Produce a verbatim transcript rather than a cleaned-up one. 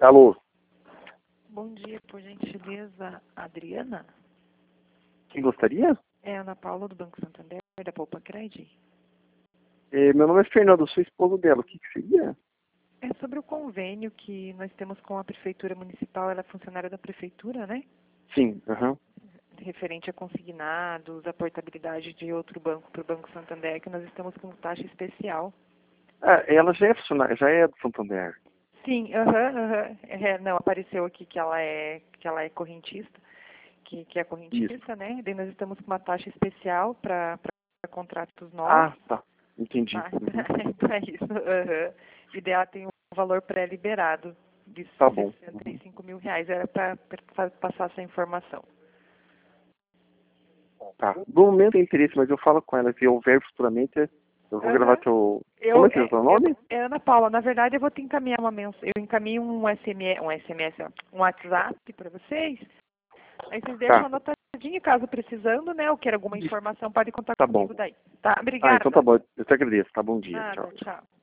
Alô, Bom dia, por gentileza, Adriana? quem gostaria? É Ana Paula do Banco Santander, da Poupa Cred. Eh, meu nome é Fernando, sou esposo dela. O que, que seria? É sobre o convênio que nós temos com a Prefeitura Municipal, ela é funcionária da Prefeitura, né? Sim, aham. Referente a consignados, a portabilidade de outro banco para o Banco Santander, que nós estamos com taxa especial. Ah, ela já é funcionária, já é do Santander. Sim, aham, aham. É, não, apareceu aqui que ela é, que ela é correntista, que, que é Isso. correntista, né? Daí nós estamos com uma taxa especial para contratos novos. Ah, tá. Entendi. Tá, Uhum. para isso. Uhum. E dela tem um valor pré-liberado de Tá bom. sessenta e Uhum. cinco mil reais. Era para passar essa informação. Tá. No momento tem interesse, mas eu falo com ela. Se houver futuramente, eu vou gravar Uhum. teu... Como Eu, é que é o é, teu eu, nome? é, Ana Paula, na verdade eu vou te encaminhar uma mensagem. Eu encaminho um S M S, um S M S, ó, um WhatsApp para vocês. Aí vocês deixam Tá. anotadinho, caso precisando, né? Ou queira alguma Isso. informação, pode contar Tá bom. comigo daí. Tá? Ah, então tá Obrigada. bom. Eu te agradeço. Tá, bom dia. Tchau, Nada, tchau. tchau.